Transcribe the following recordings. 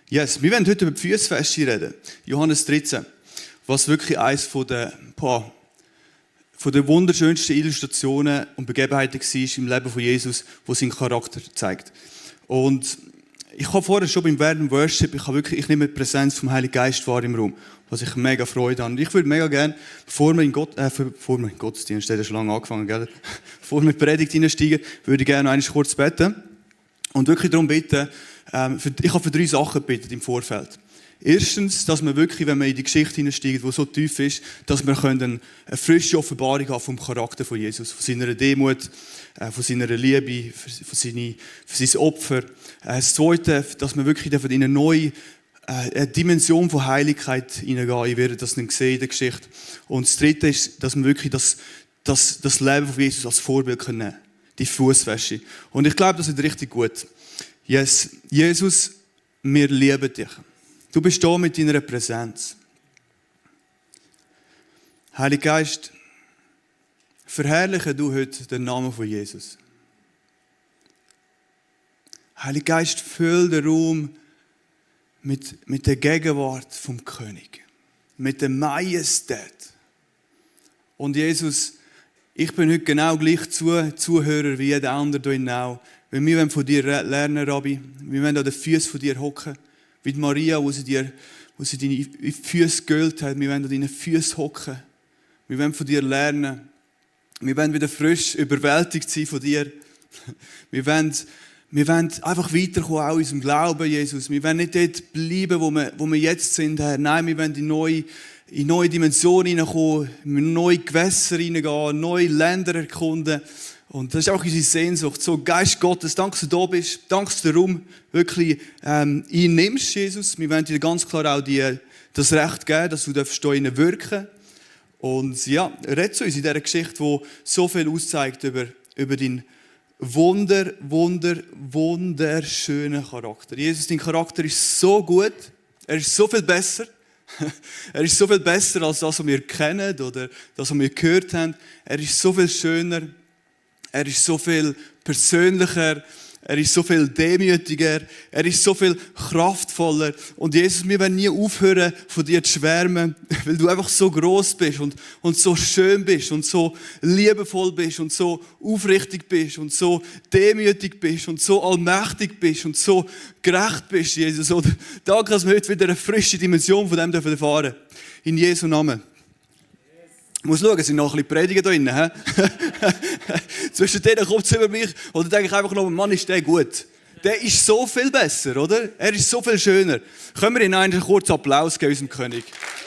Yes, wir werden heute über die Füßfeste reden. Johannes 13. Was wirklich eines von der wunderschönsten Illustrationen und Begebenheiten war im Leben von Jesus, wo seinen Charakter zeigt. Und ich habe vorher schon während dem Worship, ich nehme die Präsenz vom Heiligen Geist wahr im Raum, was ich mega Freude habe. Und ich würde mega gerne, bevor wir in den Gottesdienst, der schon lange angefangen, gell? Bevor wir in die Predigt hineinsteigen, würde ich gerne noch einmal kurz beten. Und wirklich darum bitten, ich habe für 3 Sachen gebeten im Vorfeld. Erstens, dass wir wirklich, wenn wir in die Geschichte hineinsteigen, die so tief ist, dass wir eine frische Offenbarung haben vom Charakter von Jesus, von seiner Demut, von seiner Liebe, für sein Opfer. Das Zweite, dass wir wirklich in eine neue Dimension von Heiligkeit hineingehen. Ich werde das dann sehen in der Geschichte. Und das Dritte ist, dass wir wirklich das Leben von Jesus als Vorbild nehmen können. Die Fußwäsche. Und ich glaube, das ist richtig gut. Yes. Jesus, wir lieben dich. Du bist da mit deiner Präsenz. Heiliger Geist, verherrliche du heute den Namen von Jesus. Heiliger Geist, füll den Raum mit der Gegenwart vom König. Mit der Majestät. Und Jesus, ich bin heute genau gleich Zuhörer wie jeder andere hier auch. Weil wir wollen von dir lernen, Rabbi. Wir wollen an den Füßen von dir hocken. Wie Maria, wo sie deine Füße geölt hat. Wir wollen an deinen Füßen hocken. Wir wollen von dir lernen. Wir wollen wieder frisch überwältigt sein von dir. Wir wollen einfach weiterkommen, auch in unserem Glauben, Jesus. Wir wollen nicht dort bleiben, wo wir jetzt sind, Herr. Nein, wir wollen in neue Dimensionen hineinkommen, in neue Gewässer hineingehen, neue Länder erkunden. Und das ist auch unsere Sehnsucht. So, Geist Gottes, danke, dass du da bist. Danke, dass du den Raum wirklich einnimmst, Jesus. Wir wollen dir ganz klar auch das Recht geben, dass du da innen wirken. Und ja, red zu uns in dieser Geschichte, die so viel auszeigt über deinen wunderschönen Charakter. Jesus, dein Charakter ist so gut. Er ist so viel besser. Er ist so viel besser als das, was wir kennen oder das, was wir gehört haben. Er ist so viel schöner. Er ist so viel persönlicher, er ist so viel demütiger, er ist so viel kraftvoller. Und Jesus, wir werden nie aufhören, von dir zu schwärmen, weil du einfach so gross bist und so schön bist und so liebevoll bist und so aufrichtig bist und so demütig bist und so allmächtig bist und so gerecht bist, Jesus. Und danke, dass wir heute wieder eine frische Dimension von dem erfahren dürfen. In Jesu Namen. Ich muss schauen, es sind noch ein bisschen Prediger da drin. Zwischen denen kommt es über mich. Oder denke ich einfach noch, Mann, ist der gut. Der ist so viel besser, oder? Er ist so viel schöner. Können wir ihm einen kurzen Applaus geben, unserem König?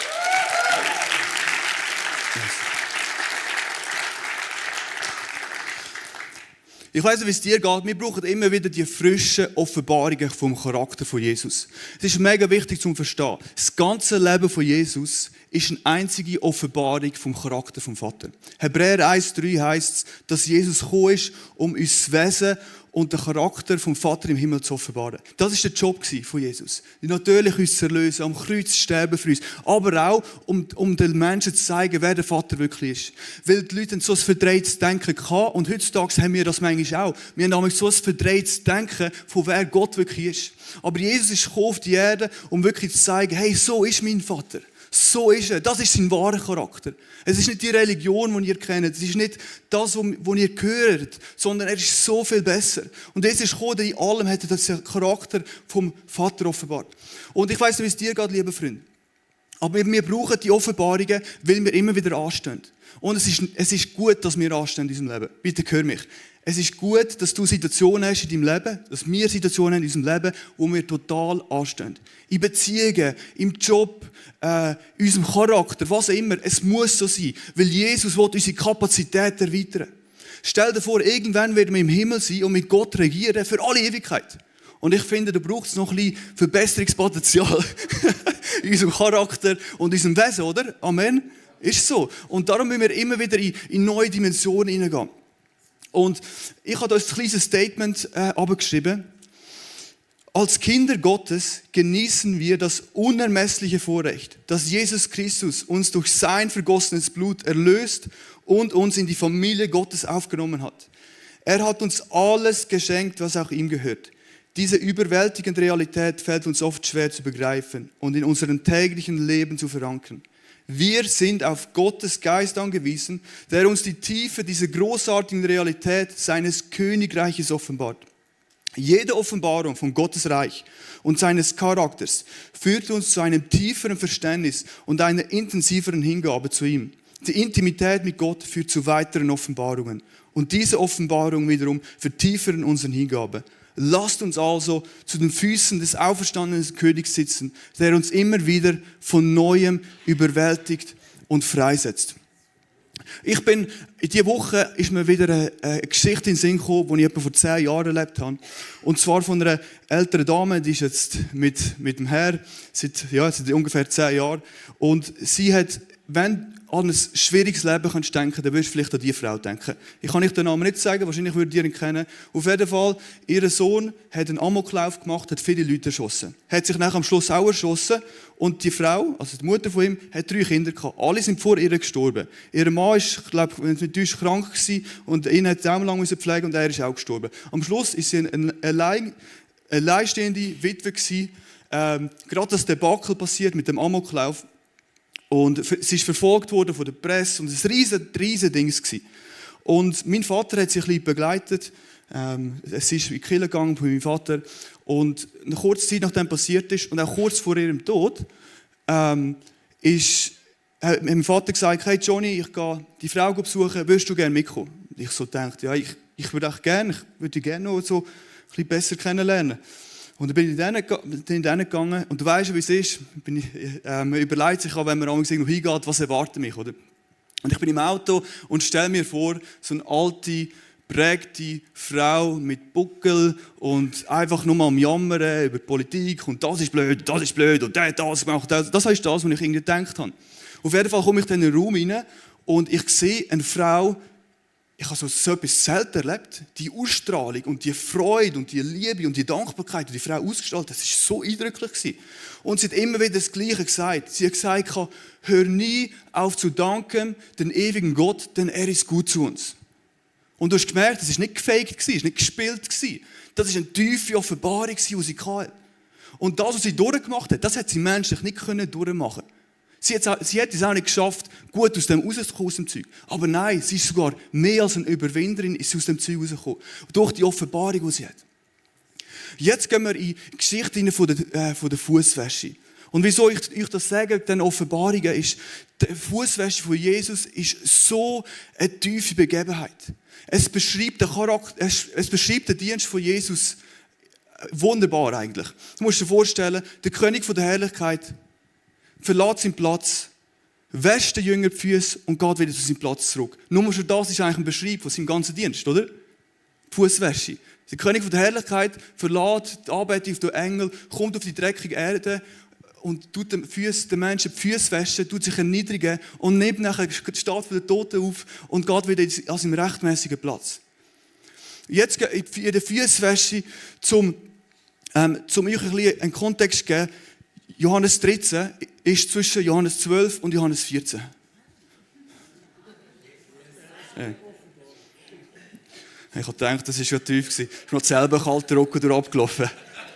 Ich weiss nicht, wie es dir geht. Wir brauchen immer wieder die frischen Offenbarungen vom Charakter von Jesus. Es ist mega wichtig zu verstehen. Das ganze Leben von Jesus ist eine einzige Offenbarung vom Charakter vom Vater. Hebräer 1,3 heisst es, dass Jesus gekommen ist, um uns das Wesen und den Charakter vom Vater im Himmel zu offenbaren. Das war der Job von Jesus. Natürlich uns zu erlösen, am Kreuz zu sterben für uns. Aber auch, um den Menschen zu zeigen, wer der Vater wirklich ist. Weil die Leute so ein verdrehtes Denken hatten. Und heutzutage haben wir das manchmal auch. Wir haben nämlich so ein verdrehtes Denken, von wer Gott wirklich ist. Aber Jesus ist gekommen auf die Erde, um wirklich zu zeigen, hey, so ist mein Vater. So ist er. Das ist sein wahrer Charakter. Es ist nicht die Religion, die ihr kennt. Es ist nicht das, was ihr hört. Sondern er ist so viel besser. Und Jesus ist gekommen, in allem hat er den Charakter vom Vater offenbart. Und ich weiss nicht, wie es dir geht, lieber Freund. Aber wir brauchen die Offenbarungen, weil wir immer wieder anstehen. Und es ist gut, dass wir anstehen in unserem Leben. Bitte hör mich. Es ist gut, dass du Situationen hast in deinem Leben, dass wir Situationen haben in unserem Leben, wo wir total anstehen. In Beziehungen, im Job, in unserem Charakter, was auch immer. Es muss so sein, weil Jesus will unsere Kapazität erweitern. Stell dir vor, irgendwann werden wir im Himmel sein und mit Gott regieren für alle Ewigkeit. Und ich finde, da braucht es noch ein bisschen Verbesserungspotenzial in unserem Charakter und in unserem Wesen, oder? Amen. Ist so. Und darum müssen wir immer wieder in neue Dimensionen hineingehen. Und ich habe euch ein kleines Statement abgeschrieben. Als Kinder Gottes genießen wir das unermessliche Vorrecht, dass Jesus Christus uns durch sein vergossenes Blut erlöst und uns in die Familie Gottes aufgenommen hat. Er hat uns alles geschenkt, was auch ihm gehört. Diese überwältigende Realität fällt uns oft schwer zu begreifen und in unserem täglichen Leben zu verankern. Wir sind auf Gottes Geist angewiesen, der uns die Tiefe dieser großartigen Realität seines Königreiches offenbart. Jede Offenbarung von Gottes Reich und seines Charakters führt uns zu einem tieferen Verständnis und einer intensiveren Hingabe zu ihm. Die Intimität mit Gott führt zu weiteren Offenbarungen. Und diese Offenbarungen wiederum vertiefen unsere Hingabe. Lasst uns also zu den Füßen des auferstandenen Königs sitzen, der uns immer wieder von Neuem überwältigt und freisetzt. In dieser Woche ist mir wieder eine Geschichte in den Sinn gekommen, die ich etwa vor 10 Jahren erlebt habe. Und zwar von einer älteren Dame, die ist jetzt mit dem Herr seit ungefähr 10 Jahren. Und sie hat, wenn du an ein schwieriges Leben kannst denken, dann wirst du vielleicht an diese Frau denken. Ich kann nicht den Namen nicht sagen, wahrscheinlich würde ihr ihn kennen. Auf jeden Fall, ihr Sohn hat einen Amoklauf gemacht, hat viele Leute erschossen. Hat sich nachher am Schluss auch erschossen. Und die Frau, also die Mutter von ihm, hat 3 Kinder gehabt. Alle sind vor ihr gestorben. Ihr Mann ist, ich glaube, natürlich krank gewesen und ihn hat auch lange pflegen und er ist auch gestorben. Am Schluss ist sie eine alleinstehende Witwe gewesen. Gerade das Debakel passiert mit dem Amoklauf. Und sie ist verfolgt worden von der Presse und es war ein riesen Ding. Und mein Vater hat sie ein bisschen begleitet. Es ist in die Kirche gegangen von meinem Vater. Und eine kurze Zeit nachdem passiert ist und auch kurz vor ihrem Tod, hat mein Vater gesagt, hey Johnny, ich gehe die Frau besuchen, würdest du gerne mitkommen? Und ich so dachte, ja, ich würde auch gerne, ich würde die gerne noch so ein bisschen besser kennenlernen. Und dann bin ich dann gegangen und du weißt, wie es ist. Man überlegt sich auch, wenn man irgendwo hingeht, was erwartet mich, oder? Und ich bin im Auto und stelle mir vor, so eine alte, prägte Frau mit Buckel und einfach nur mal am Jammern über Politik und das ist blöd und der hat das gemacht. Das ist das, was ich irgendwie gedacht habe. Auf jeden Fall komme ich dann in den Raum rein und ich sehe eine Frau. Ich habe so etwas selten erlebt. Die Ausstrahlung und die Freude und die Liebe und die Dankbarkeit, die die Frau ausgestrahlt hat, das war so eindrücklich. Und sie hat immer wieder das Gleiche gesagt. Sie hat gesagt, hör nie auf zu danken, den ewigen Gott, denn er ist gut zu uns. Und du hast gemerkt, das war nicht gefaked, das war nicht gespielt. Das war eine tiefe Offenbarung, die sie hatte. Und das, was sie durchgemacht hat, das hat sie menschlich nicht durchmachen können. Sie hat es auch nicht geschafft, gut aus dem rauszukommen, aus dem Zeug. Aber nein, sie ist sogar mehr als eine Überwinderin, ist aus dem Zeug rausgekommen. Durch die Offenbarung, die sie hat. Jetzt gehen wir in die Geschichte von der Fußwäsche. Und wieso ich euch das sage, den Offenbarungen, ist, die Fußwäsche von Jesus ist so eine tiefe Begebenheit. Es beschreibt den Charakter, es beschreibt den Dienst von Jesus wunderbar eigentlich. Du musst dir vorstellen, der König von der Herrlichkeit verlässt seinen Platz, wäscht den Jünger die Füße und geht wieder zu seinem Platz zurück. Nur schon das ist eigentlich ein Beschreib von seinem ganzen Dienst, oder? Die Fußwäsche. Der König von der Herrlichkeit verlässt die Arbeit auf den Engel, kommt auf die dreckige Erde und tut den Menschen die Füße waschen, tut sich erniedrigen und nimmt nachher steht von den Toten auf und geht wieder an seinen rechtmäßigen Platz. Jetzt in der Fußwäsche, um euch ein bisschen einen Kontext zu geben, Johannes 13 ist zwischen Johannes 12 und Johannes 14. Ich habe gedacht, das war ja tief. Ich bin noch selber kalten Rücken durch abgelaufen.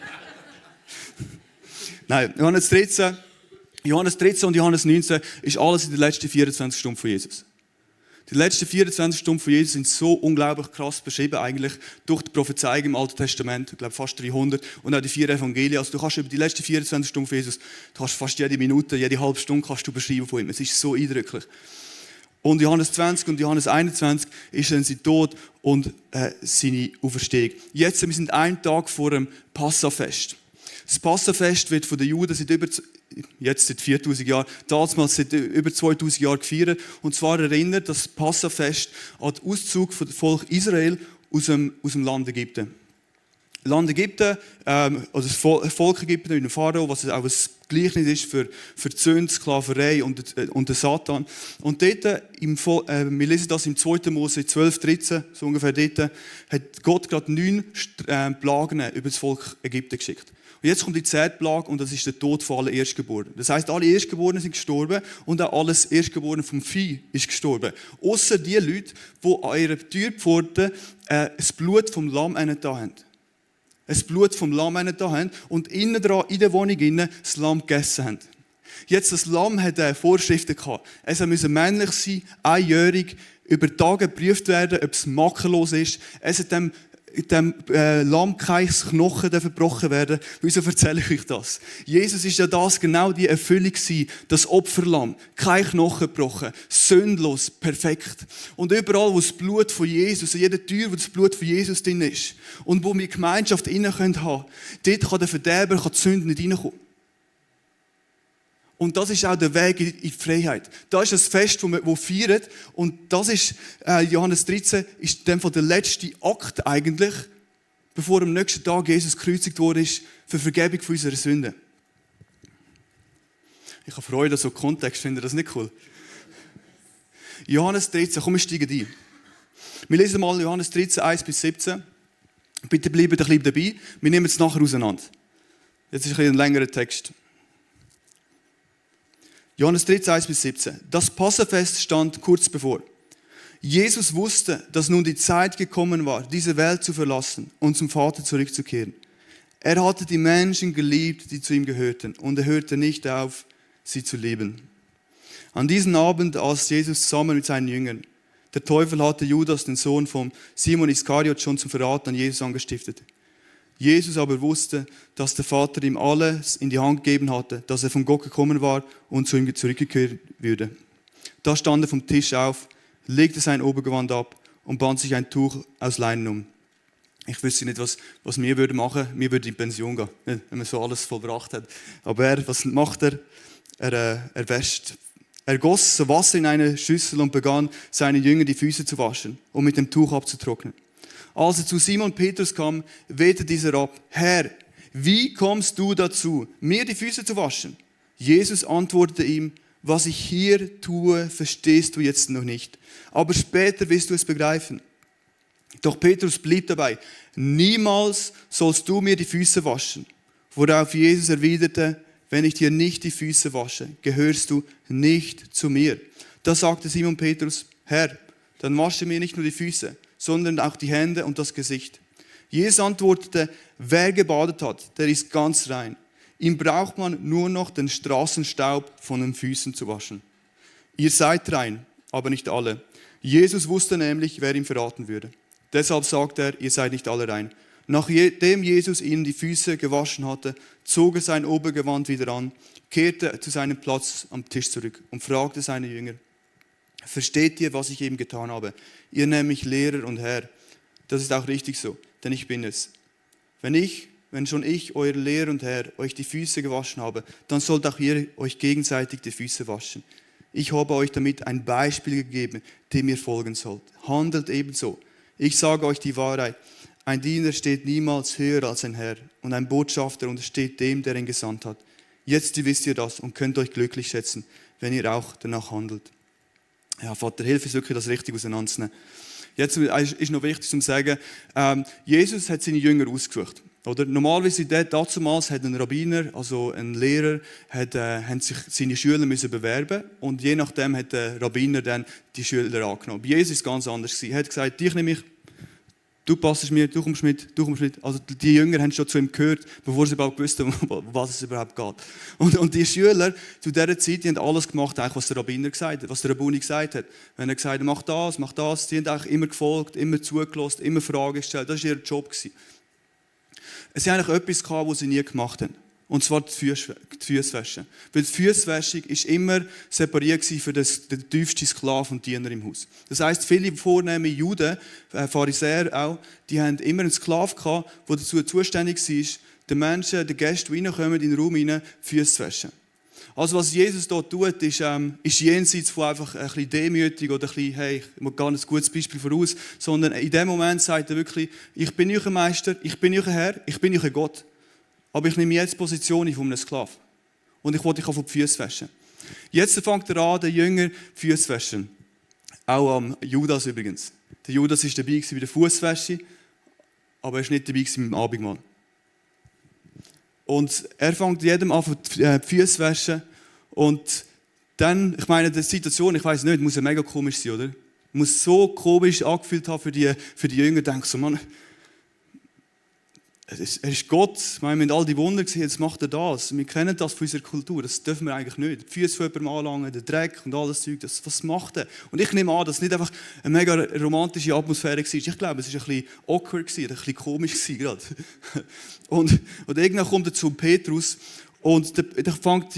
Nein, Johannes 13 und Johannes 19 ist alles in den letzten 24 Stunden von Jesus. Die letzten 24 Stunden von Jesus sind so unglaublich krass beschrieben, eigentlich durch die Prophezeiung im Alten Testament, ich glaube fast 300, und auch die 4 Evangelien. Also du kannst über die letzten 24 Stunden von Jesus, du kannst fast jede Minute, jede halbe Stunde kannst du beschreiben von ihm. Es ist so eindrücklich. Und Johannes 20 und Johannes 21 ist dann sein Tod und seine Auferstehung. Jetzt, wir sind einen Tag vor dem Passafest. Das Passafest wird von den Juden seit 4000 Jahren, damals seit über 2000 Jahren gefeiert. Und zwar erinnert das Passafest an den Auszug des Volk Israel aus dem Land Ägypten. Land Ägypten, also das Volk Ägypten mit dem Pharao, was auch ein Gleichnis ist für die Sünde, Sklaverei und den Satan. Und dort, wir lesen das im 2. Mose 12, 13, so ungefähr dort, hat Gott gerade 9 Plagen über das Volk Ägypten geschickt. Und jetzt kommt die 10. Plage und das ist der Tod von allen Erstgeborenen. Das heisst, alle Erstgeborenen sind gestorben und auch alles Erstgeborene vom Vieh ist gestorben. Ausser die Leute, die an ihrer Türpforte das Blut vom Lamm getan haben. das Blut vom Lamm da haben und innen dran, in der Wohnung innen, das Lamm gegessen haben. Jetzt, das Lamm hat Vorschriften gehabt. Es musste männlich sein, einjährig, über Tage geprüft werden, ob es makellos ist. Es hat dem Lamm kein Knochen verbrochen werden. Wieso erzähle ich euch das? Jesus ist ja das, genau die Erfüllung gewesen, das Opferlamm. Kein Knochen gebrochen, sündlos, perfekt. Und überall, wo das Blut von Jesus, an jeder Tür, wo das Blut von Jesus drin ist und wo wir Gemeinschaft rein haben können, dort kann der Verderber, kann die Sünde nicht reinkommen. Und das ist auch der Weg in die Freiheit. Da ist das Fest, das wir feiern. Und das ist, Johannes 13, ist dann der letzte Akt eigentlich, bevor am nächsten Tag Jesus gekreuzigt wurde, für Vergebung von unserer Sünden. Ich habe Freude, so Kontext, finde das nicht cool. Johannes 13, komm, wir steigen ein. Wir lesen mal Johannes 13, 1-17. Bitte bleibt ein bisschen dabei. Wir nehmen es nachher auseinander. Jetzt ist ein längerer Text. Johannes 13, 1-17. Das Passafest stand kurz bevor. Jesus wusste, dass nun die Zeit gekommen war, diese Welt zu verlassen und zum Vater zurückzukehren. Er hatte die Menschen geliebt, die zu ihm gehörten, und er hörte nicht auf, sie zu lieben. An diesem Abend aß Jesus zusammen mit seinen Jüngern. Der Teufel hatte Judas, den Sohn von Simon Iskariot, schon zum Verrat an Jesus angestiftet. Jesus aber wusste, dass der Vater ihm alles in die Hand gegeben hatte, dass er von Gott gekommen war und zu ihm zurückgekehrt würde. Da stand er vom Tisch auf, legte sein Obergewand ab und band sich ein Tuch aus Leinen um. Ich wüsste nicht, was wir machen würden. Wir würden in Pension gehen, wenn man so alles vollbracht hat. Aber was macht er? Er wäscht. Er goss so Wasser in eine Schüssel und begann, seinen Jüngern die Füße zu waschen und mit dem Tuch abzutrocknen. Als er zu Simon Petrus kam, wehte dieser ab: Herr, wie kommst du dazu, mir die Füße zu waschen? Jesus antwortete ihm: Was ich hier tue, verstehst du jetzt noch nicht, aber später wirst du es begreifen. Doch Petrus blieb dabei: Niemals sollst du mir die Füße waschen. Worauf Jesus erwiderte: Wenn ich dir nicht die Füße wasche, gehörst du nicht zu mir. Da sagte Simon Petrus: Herr, dann wasche mir nicht nur die Füße, sondern auch die Hände und das Gesicht. Jesus antwortete: Wer gebadet hat, der ist ganz rein. Ihm braucht man nur noch den Straßenstaub von den Füßen zu waschen. Ihr seid rein, aber nicht alle. Jesus wusste nämlich, wer ihn verraten würde. Deshalb sagt er: Ihr seid nicht alle rein. Nachdem Jesus ihnen die Füße gewaschen hatte, zog er sein Obergewand wieder an, kehrte zu seinem Platz am Tisch zurück und fragte seine Jünger: Versteht ihr, was ich eben getan habe? Ihr nennt mich Lehrer und Herr. Das ist auch richtig so, denn ich bin es. Wenn schon ich, euer Lehrer und Herr, euch die Füße gewaschen habe, dann sollt auch ihr euch gegenseitig die Füße waschen. Ich habe euch damit ein Beispiel gegeben, dem ihr folgen sollt. Handelt ebenso. Ich sage euch die Wahrheit. Ein Diener steht niemals höher als ein Herr und ein Botschafter untersteht dem, der ihn gesandt hat. Jetzt wisst ihr das und könnt euch glücklich schätzen, wenn ihr auch danach handelt. Ja, Vater, hilf uns wirklich, das richtig auseinanderzunehmen. Jetzt ist noch wichtig zu sagen, Jesus hat seine Jünger ausgesucht. Oder? Normalerweise damals hat ein Rabbiner, also ein Lehrer, haben sich seine Schüler müssen bewerben und je nachdem hat der Rabbiner dann die Schüler angenommen. Bei Jesus war es ganz anders. Er hat gesagt: Dich nehme ich, du passest mir, du kommst mit. Also die Jünger haben schon zu ihm gehört, bevor sie überhaupt wussten, um was es überhaupt geht. Und die Schüler zu dieser Zeit, die haben alles gemacht, was der Rabbiner gesagt hat, was der Rabbuni gesagt hat. Wenn er gesagt hat, mach das, die haben eigentlich immer gefolgt, immer zugelassen, immer Fragen gestellt. Das war ihr Job. Es hat eigentlich etwas gehabt, was sie nie gemacht haben. Und zwar die Füße waschen. Weil die Füßwaschung war immer separiert für den tiefsten Sklaven und Diener im Haus. Das heisst, viele vornehme Juden, Pharisäer auch, die haben immer einen Sklaven gehabt, der dazu zuständig war, den Menschen, den Gästen, die reinkommen, in den Raum hinein, die Füße zu waschen. Also was Jesus hier tut, ist jenseits von einfach ein bisschen demütig oder ein bisschen, hey, ich mache gar nicht ein gutes Beispiel voraus, sondern in dem Moment sagt er wirklich: Ich bin euer Meister, ich bin euer Herr, ich bin euer Gott. Aber ich nehme jetzt die Position von einem Sklaven. Und ich will dich auf die Füße waschen. Jetzt fängt er an, den Jünger die Füße zu waschen. Auch am Judas übrigens. Der Judas war dabei bei der Fußwäsche, aber er war nicht dabei beim Abendmahl. Und er fängt jedem an, die Füße zu waschen. Und dann, ich meine, die Situation, ich weiss nicht, muss ja mega komisch sein, oder? Muss so komisch angefühlt haben für die Jünger. Denke so, Mann, Er ist Gott, wir haben all die Wunder gesehen, jetzt macht er das. Wir kennen das von unserer Kultur, das dürfen wir eigentlich nicht. Die Füße von jemandem anlangen, der Dreck und alles Zeug, was macht er? Und ich nehme an, dass es nicht einfach eine mega romantische Atmosphäre war. Ich glaube, es war ein bisschen awkward, ein bisschen komisch gerade. Und irgendwann kommt er zu Petrus und da fängt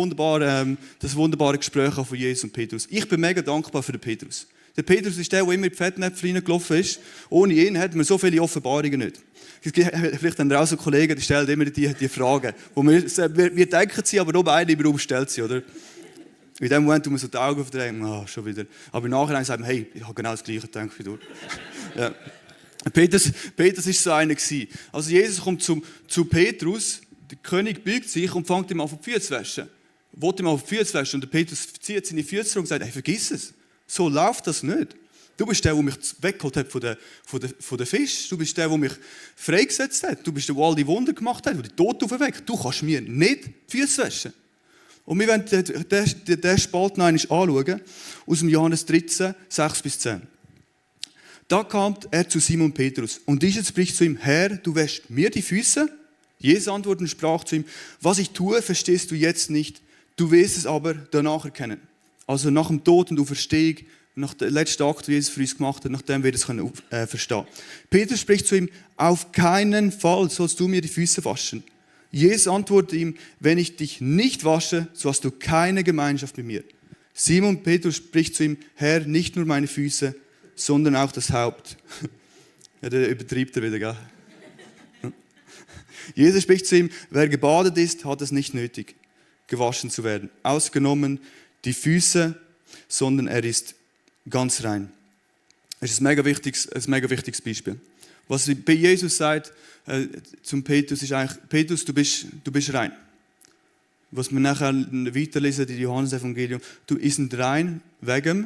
das wunderbare Gespräch an von Jesus und Petrus. Ich bin mega dankbar für den Petrus. Der Petrus ist der immer in die Fettnäpfel reingelaufen ist. Ohne ihn hätten wir so viele Offenbarungen nicht. Vielleicht haben wir auch so Kollegen, die stellen immer die Fragen. Wo wir denken sie, aber nur beide im Raum stellt sie, oder? In dem Moment tun wir so die Augen verdrehen, schon wieder. Aber im Nachhinein sagen wir, hey, ich habe genau das Gleiche gedacht wie du. Ja. Petrus war so einer gewesen. Also Jesus kommt zu Petrus, der König beugt sich und fängt ihm an, die Füße zu waschen. Wollte ihm auf die Füße waschen und der Petrus zieht seine Füße zurück und sagt, hey, vergiss es. So läuft das nicht. Du bist der, der mich weggeholt hat von den Fisch. Du bist der, der mich freigesetzt hat. Du bist der, der all die Wunder gemacht hat, der die Toten aufweckt. Du kannst mir nicht die Füße waschen. Und wir wollen diesen Spalt noch einmal anschauen, aus dem Johannes 13, 6-10. Da kam er zu Simon Petrus und dieser spricht zu ihm, Herr, du wäschst mir die Füße? Jesus antwortete und sprach zu ihm, was ich tue, verstehst du jetzt nicht, du wirst es aber danach erkennen. Also nach dem Tod und Auferstehung, nach dem letzten Akt, den Jesus für uns gemacht hat, nachdem wir das verstehen. Petrus spricht zu ihm, auf keinen Fall sollst du mir die Füße waschen. Jesus antwortet ihm, wenn ich dich nicht wasche, so hast du keine Gemeinschaft mit mir. Simon Petrus spricht zu ihm, Herr, nicht nur meine Füße, sondern auch das Haupt. Ja, der übertreibt er wieder, gell? Jesus spricht zu ihm, wer gebadet ist, hat es nicht nötig, gewaschen zu werden. Ausgenommen die Füße, sondern er ist ganz rein. Das ist ein mega wichtiges Beispiel. Was bei Jesus sagt zum Petrus, ist eigentlich, Petrus, du bist rein. Was wir nachher weiterlesen, in Johannes-Evangelium, du bist rein wegen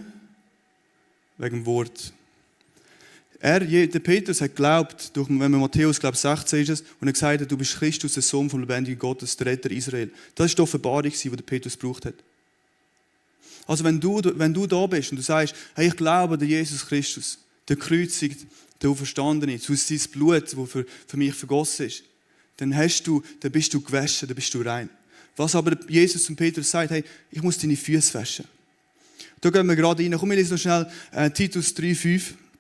Wort. Der Petrus hat geglaubt, wenn man Matthäus, 16 ist es, und er gesagt hat, du bist Christus, der Sohn vom lebendigen Gottes, der Retter Israel. Das war die Offenbarung, die der Petrus gebraucht hat. Also wenn du da bist und du sagst, hey, ich glaube an Jesus Christus, der Kreuzigt, der Auferstandene, aus sein Blut, das für mich vergossen ist, dann bist du gewaschen, dann bist du rein. Was aber Jesus zum Petrus sagt, hey, ich muss deine Füße waschen. Da gehen wir gerade rein. Komm, wir lesen noch schnell Titus 3,5.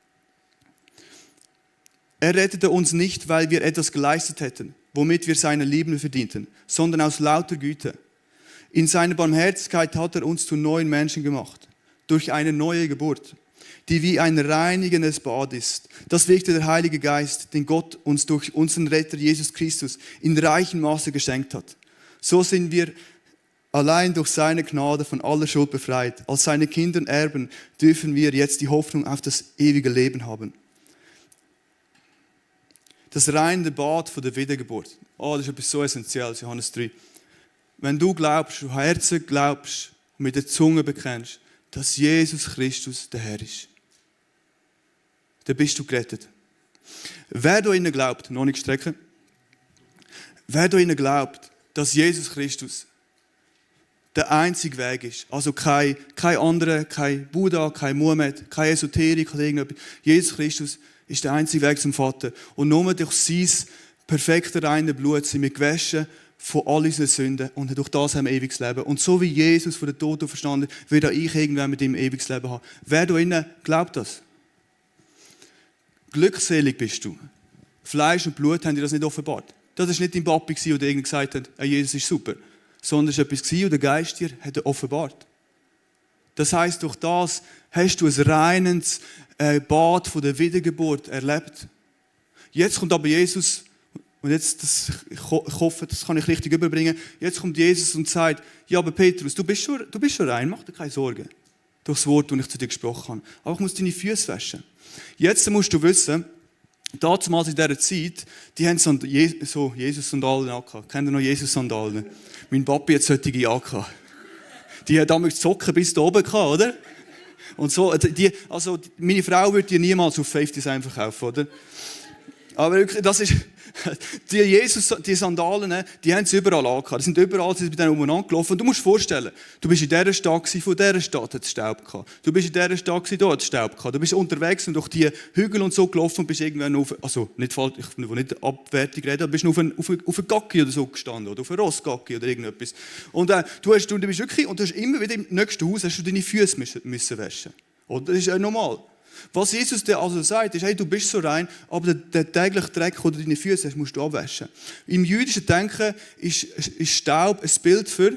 Er rettete uns nicht, weil wir etwas geleistet hätten, womit wir seine Liebe verdienten, sondern aus lauter Güte. In seiner Barmherzigkeit hat er uns zu neuen Menschen gemacht, durch eine neue Geburt, die wie ein reinigendes Bad ist. Das wirkte der Heilige Geist, den Gott uns durch unseren Retter Jesus Christus in reichem Maße geschenkt hat. So sind wir allein durch seine Gnade von aller Schuld befreit. Als seine Kinder und Erben dürfen wir jetzt die Hoffnung auf das ewige Leben haben. Das reine Bad von der Wiedergeburt. Das ist etwas so Essentielles, Johannes 3. Wenn du glaubst, du Herzen glaubst und mit der Zunge bekennst, dass Jesus Christus der Herr ist, dann bist du gerettet. Wer da innen glaubt, noch nicht strecken, wer da innen glaubt, dass Jesus Christus der einzige Weg ist, also kein anderer, kein Buddha, kein Mohammed, kein Esoterik oder irgendetwas, Jesus Christus ist der einzige Weg zum Vater. Und nur durch sein perfekte, reine Blut sind wir gewaschen von all unseren Sünden und durch das haben wir ewiges Leben. Und so wie Jesus von den Toten verstanden, wird auch ich irgendwann mit ihm ewiges Leben haben. Wer da innen glaubt das? Glückselig bist du. Fleisch und Blut haben dir das nicht offenbart. Das war nicht dein Papi, der irgendwie gesagt hat, Jesus ist super. Sondern es war etwas, das der Geist dir hat offenbart. Das heisst, durch das hast du ein reines Bad von der Wiedergeburt erlebt. Jetzt kommt aber Jesus, und ich hoffe, das kann ich richtig überbringen, jetzt kommt Jesus und sagt, ja, aber Petrus, du bist schon rein, mach dir keine Sorgen. Durch das Wort, das ich zu dir gesprochen habe. Aber ich muss deine Füße waschen. Jetzt musst du wissen, damals in dieser Zeit, die haben so Jesus-Sandalen angehabt. Kennt ihr noch Jesus-Sandalen? Mein Papi hat solche angehabt. Die hat damals die Socken bis da oben gehabt, oder? Und so, meine Frau würde die niemals auf Faith Design verkaufen, oder? Aber wirklich, das ist, die Sandalen, ne, die haben sie überall angehabt. Die sind überall, sie sind bei denen umeinander gelaufen. Und du musst dir vorstellen, du bist in dieser Stadt gewesen, von dieser Stadt hat es Staub gehabt. Du bist in dieser Stadt gewesen, da hat es Staub gehabt. Du bist unterwegs und durch die Hügel und so gelaufen und bist irgendwann auf, also nicht falsch, ich will nicht abwertig reden, aber bist auf einen Gacki oder so gestanden, oder auf einen Rossgacki oder irgendetwas. Und du bist wirklich, und du hast immer wieder im nächsten Haus hast du deine Füße müssen waschen. Und das ist ja normal. Was Jesus dir also sagt, ist, hey, du bist so rein, aber der tägliche Dreck, den du deine Füße hast, musst du abwaschen. Im jüdischen Denken ist Staub ein Bild für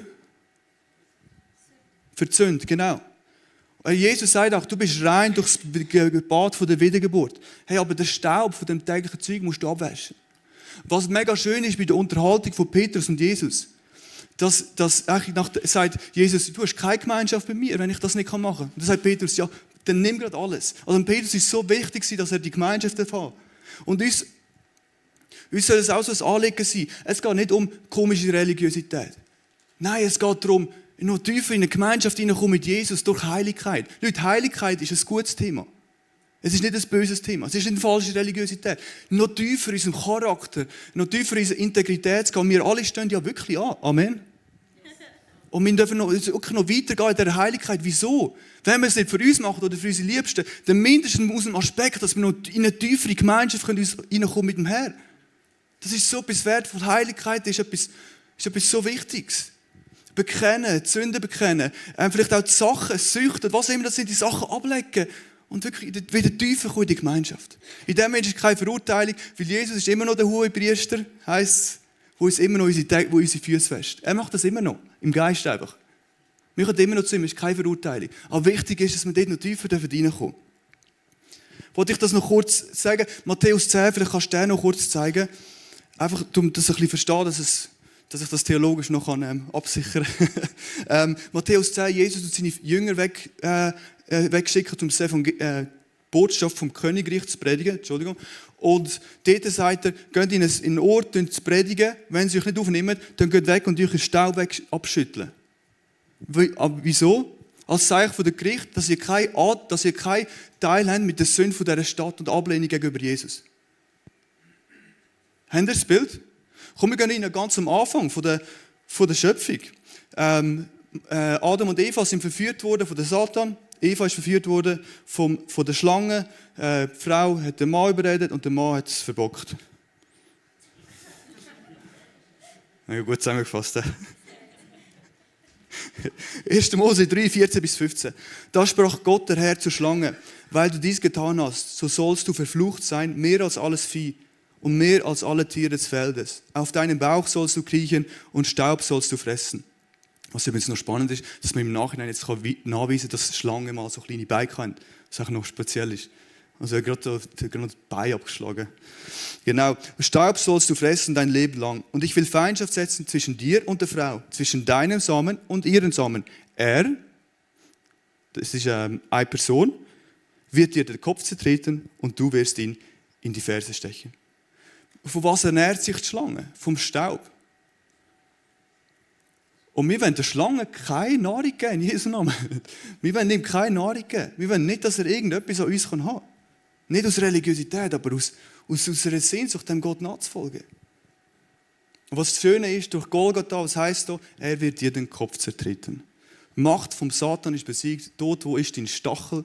die Sünde, genau. Jesus sagt auch, du bist rein durch das Bad von der Wiedergeburt. Hey, aber den Staub von dem täglichen Zeug musst du abwaschen. Was mega schön ist bei der Unterhaltung von Petrus und Jesus, dass sagt Jesus, du hast keine Gemeinschaft mit mir, wenn ich das nicht machen kann. Und dann sagt Petrus, ja, dann nimm gerade alles. Also Petrus ist so wichtig, dass er die Gemeinschaft erfährt. Und uns soll es auch so ein Anliegen sein. Es geht nicht um komische Religiosität. Nein, es geht darum, noch tiefer in eine Gemeinschaft hineinkommen mit Jesus durch Heiligkeit. Leute, Heiligkeit ist ein gutes Thema. Es ist nicht ein böses Thema. Es ist nicht eine falsche Religiosität. Noch tiefer in unserem Charakter, noch tiefer in unserer Integrität zu gehen. Wir alle stehen ja wirklich an. Amen. Und wir dürfen noch weitergehen in dieser Heiligkeit. Wieso? Wenn wir es nicht für uns machen oder für unsere Liebsten, dann mindestens aus dem Aspekt, dass wir noch in eine tiefere Gemeinschaft hineinkommen mit dem Herrn. Das ist so etwas wertvoll. Heiligkeit ist etwas so Wichtiges. Bekennen, die Sünden bekennen, vielleicht auch die Sachen, Süchte, was immer das sind, die Sachen ablegen und wirklich wieder tiefer kommen in die Gemeinschaft. In dem Moment ist keine Verurteilung, weil Jesus ist immer noch der Hohepriester, heisst es, wo unsere Füße wäscht. Er macht das immer noch, im Geist einfach. Wir können immer noch zu ihm, es ist keine Verurteilung. Aber wichtig ist, dass wir dort noch tiefer reinkommen. Wollte ich das noch kurz sagen? Matthäus 10, vielleicht kannst du den noch kurz zeigen. Einfach, um das ein bisschen verstehen, dass ich das theologisch noch absichern kann. Matthäus 10, Jesus hat seine Jünger weggeschickt, um die Botschaft vom Königreich zu predigen. Entschuldigung. Und dort sagt er, geht in einen Ort zu predigen, wenn sie euch nicht aufnehmen, dann geht weg und euch den Staub abschütteln. Aber wieso? Als Zeichen von der Gericht, dass ihr keinen Teil habt mit der Sünde von dieser Stadt und Ablehnung gegenüber Jesus. Habt ihr das Bild? Komm, wir gehen rein, ganz am Anfang von der Schöpfung. Adam und Eva sind verführt worden von Satan. Eva ist verführt worden von der Schlange. Die Frau hat den Mann überredet und der Mann hat es verbockt. Ja, gut zusammengefasst. 1. Mose 3, 14 bis 15. Da sprach Gott, der Herr, zur Schlange: Weil du dies getan hast, so sollst du verflucht sein, mehr als alles Vieh und mehr als alle Tiere des Feldes. Auf deinen Bauch sollst du kriechen und Staub sollst du fressen. Was übrigens noch spannend ist, dass man im Nachhinein jetzt nachweisen kann, dass Schlangen mal so kleine Beine haben. Was auch noch speziell ist. Also er hat gerade das Bein abgeschlagen. Genau. Staub sollst du fressen dein Leben lang. Und ich will Feindschaft setzen zwischen dir und der Frau, zwischen deinem Samen und ihrem Samen. Er, das ist eine Person, wird dir den Kopf zertreten und du wirst ihn in die Ferse stechen. Von was ernährt sich die Schlange? Vom Staub. Und wir wollen der Schlange keine Nahrung geben, in Jesu Namen. Wir wollen ihm keine Nahrung geben. Wir wollen nicht, dass er irgendetwas an uns haben kann. Nicht aus Religiosität, aber aus unserer Sehnsucht, dem Gott nachzufolgen. Und was das Schöne ist, durch Golgatha, was heisst da? Er wird dir den Kopf zertreten. Die Macht vom Satan ist besiegt. Dort, wo ist dein Stachel?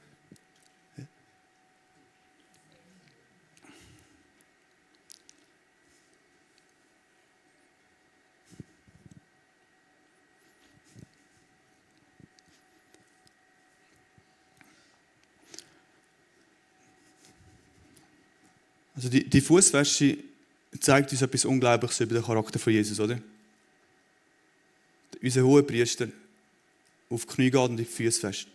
Also die Fußwäsche zeigt uns etwas Unglaubliches über den Charakter von Jesus, oder? Unser Hohepriester auf die Knie geht und die Füße wäscht.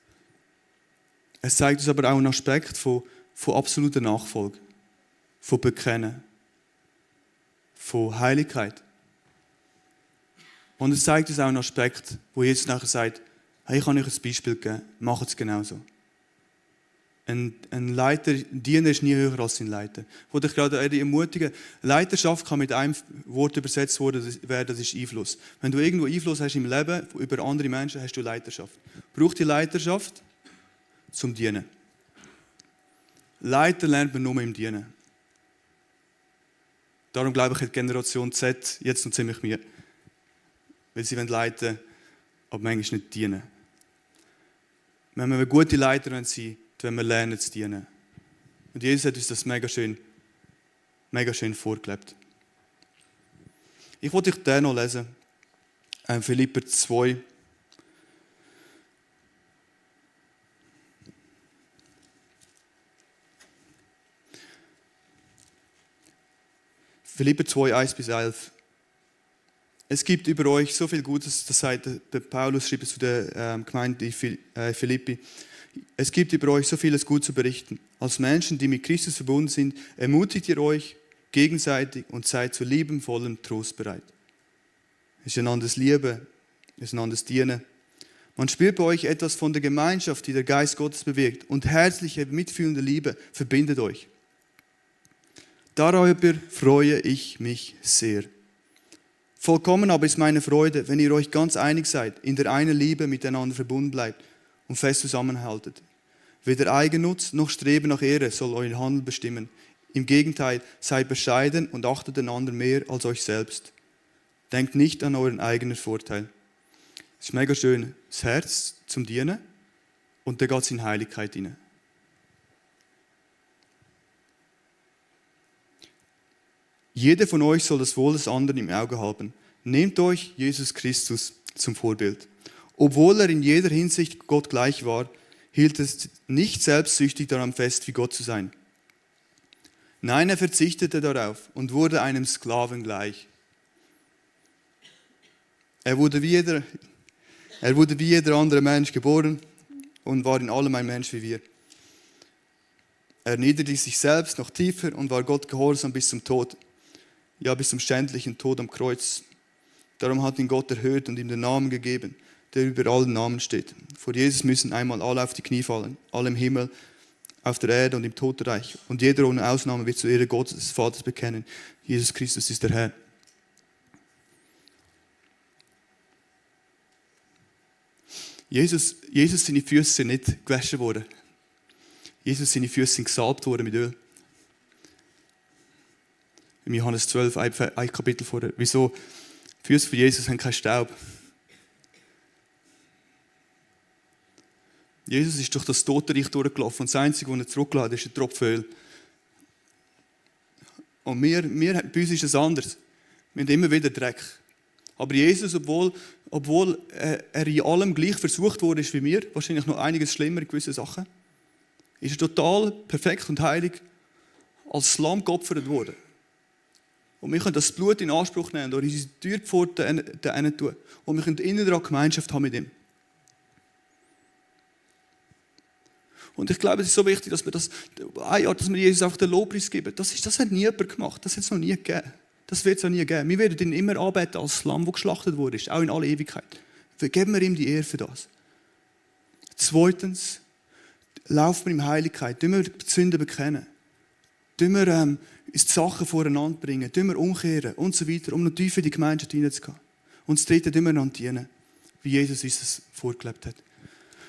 Es zeigt uns aber auch einen Aspekt von absoluter Nachfolge, von Bekennen, von Heiligkeit. Und es zeigt uns auch einen Aspekt, wo Jesus nachher sagt: Hey, ich kann euch ein Beispiel geben, macht es genauso. Ein Diener ist nie höher als sein Leiter. Ich wollte dich gerade ermutigen, Leiterschaft kann mit einem Wort übersetzt werden, das ist Einfluss. Wenn du irgendwo Einfluss hast im Leben über andere Menschen, hast du Leiterschaft. Braucht die Leiterschaft zum Dienen. Leiter lernt man nur im Dienen. Darum glaube ich, hat Generation Z jetzt noch ziemlich Mühe. Weil sie leiten wollen, aber manchmal nicht dienen. Wenn wir gute Leiter sein wollen, dann wir lernen zu dienen. Und Jesus hat uns das mega schön vorgelebt. Ich wollte euch den noch lesen. Philipper 2. Philipper 2, 1-11. Es gibt über euch so viel Gutes, das sagt der Paulus, schreibt es zu der Gemeinde Philippi. Es gibt über euch so vieles gut zu berichten. Als Menschen, die mit Christus verbunden sind, ermutigt ihr euch gegenseitig und seid zu liebevollem Trost bereit. Es ist einanders Liebe, es ist einanders Dienen. Man spürt bei euch etwas von der Gemeinschaft, die der Geist Gottes bewirkt, und herzliche, mitfühlende Liebe verbindet euch. Darüber freue ich mich sehr. Vollkommen aber ist meine Freude, wenn ihr euch ganz einig seid, in der einen Liebe miteinander verbunden bleibt und fest zusammenhaltet. Weder Eigennutz noch Streben nach Ehre soll euren Handel bestimmen. Im Gegenteil, seid bescheiden und achtet den anderen mehr als euch selbst. Denkt nicht an euren eigenen Vorteil. Es ist mega schön, das Herz zum Dienen und dann geht es in Heiligkeit hinein. Jeder von euch soll das Wohl des anderen im Auge haben. Nehmt euch Jesus Christus zum Vorbild. Obwohl er in jeder Hinsicht Gott gleich war, hielt es nicht selbstsüchtig daran fest, wie Gott zu sein. Nein, er verzichtete darauf und wurde einem Sklaven gleich. Er wurde wie jeder andere Mensch geboren und war in allem ein Mensch wie wir. Er erniedrigte sich selbst noch tiefer und war Gott gehorsam bis zum Tod. Ja, bis zum schändlichen Tod am Kreuz. Darum hat ihn Gott erhöht und ihm den Namen gegeben, der über allen Namen steht. Vor Jesus müssen einmal alle auf die Knie fallen, alle im Himmel, auf der Erde und im Totenreich. Und jeder ohne Ausnahme wird zur Ehre Gottes, des Vaters, bekennen: Jesus Christus ist der Herr. Jesus seine Füße sind nicht gewaschen worden. Jesus seine Füße sind gesalbt worden mit Öl. Im Johannes 12, ein Kapitel vorher. Wieso? Die Füße von Jesus haben keinen Staub. Jesus ist durch das Totenreich durchgelaufen und das Einzige, was er zurückgelassen hat, ist ein Tropfen Öl. Und bei uns ist es anders. Wir haben immer wieder Dreck. Aber Jesus, obwohl er in allem gleich versucht wurde wie wir, wahrscheinlich noch einiges schlimmer in gewissen Sachen, ist er total perfekt und heilig als Lamm geopfert worden. Und wir können das Blut in Anspruch nehmen, durch unsere Türpforten tun. Und wir können innere Gemeinschaft haben mit ihm. Und ich glaube, es ist so wichtig, dass wir Jesus einfach den Lobpreis geben. Das hat nie jemand gemacht. Das hat es noch nie gegeben. Das wird es auch nie geben. Wir werden ihn immer anbeten als Lamm, das geschlachtet wurde, auch in aller Ewigkeit. Geben wir ihm die Ehre für das. Zweitens, laufen wir in Heiligkeit. Tun wir die Sünden bekennen. Tun wir uns die Sachen voreinander bringen. Tun wir umkehren und so weiter, um noch tiefer in die Gemeinschaft hineinzugehen. Und das Dritte, tun wir einander dienen, wie Jesus uns das vorgelebt hat.